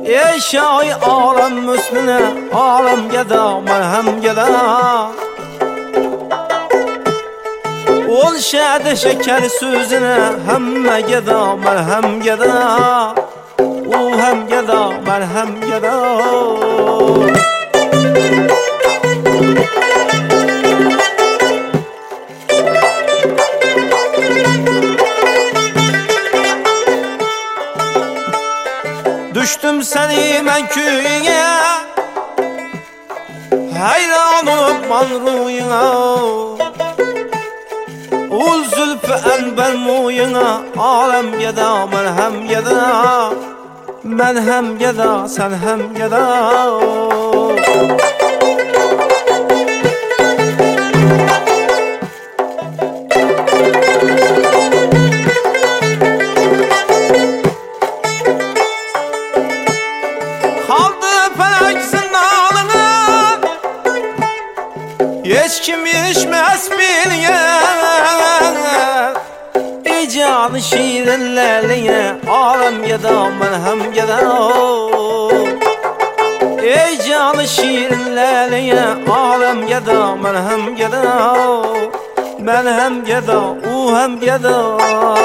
ey şahi alem üstüne alem geda merhem geda. Ol şade şeker sözüne hemme geda merhem geda. O hem geda merhem geda. Düştüm seni men köyüne, hayran olup man ruyuna. Ul zülfü enber muyuna, alem geda merhem geda. Men hem geda sen hem geda. Hiç kim içmez bilyen İcanı şirinlerine alem geda merhem geda. Ey canı şirinlerine alem geda merhem geda. Men hem geda o hem geda.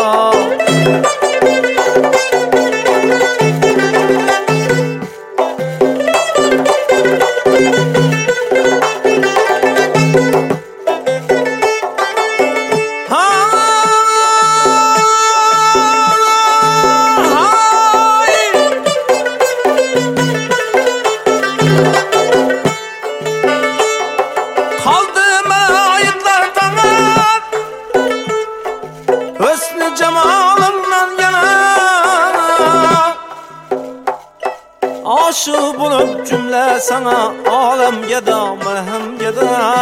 Aşık bulup cümle sana alem geda merhem geda.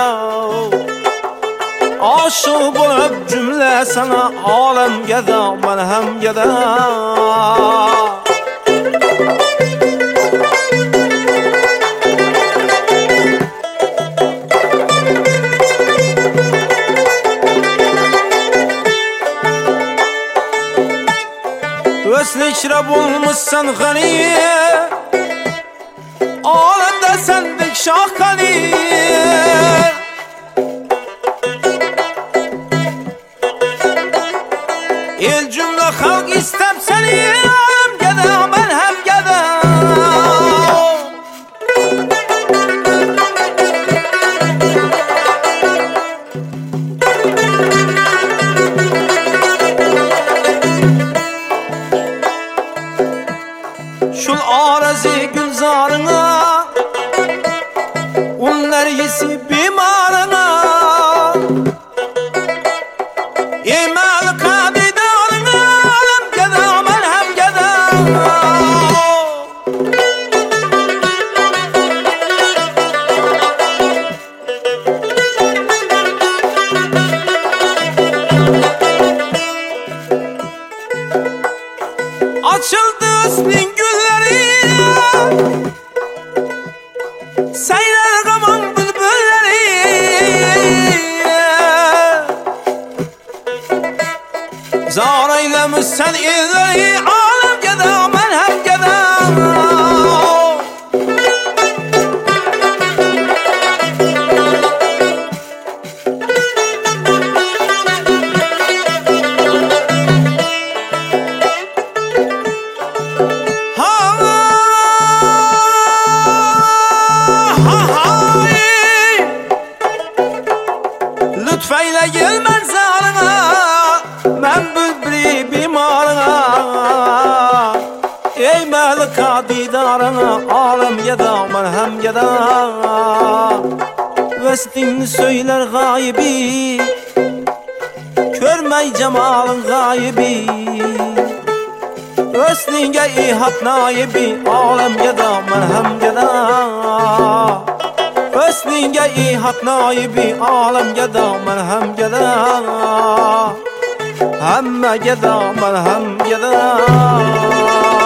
Aşık bulup cümle sana alem geda merhem geda. Veslikre bulmuşsan gani, alemde sendik şahkani. El cümle halk istem seni alem geda merhem geda. Şul arazi gülzarına, onlar yesi bimarına. İmal kadidarına alem geda merhem geda. Açıldı ısmin gülleri, seyrer gaman bülbülleri. Zar eylemiş sen illeri alem geda merhem geda. Lütfeyle gel menzarına, men bülbülü bimarına. Ey melika didarına alem geda merhem geda. Vestin söyler gaybi, körmey cemalın gaybi. Vestinge ihat naibi alem geda merhem geda. Veslinge ihat naibi alem geda merhem geda. Hemme geda merhem geda.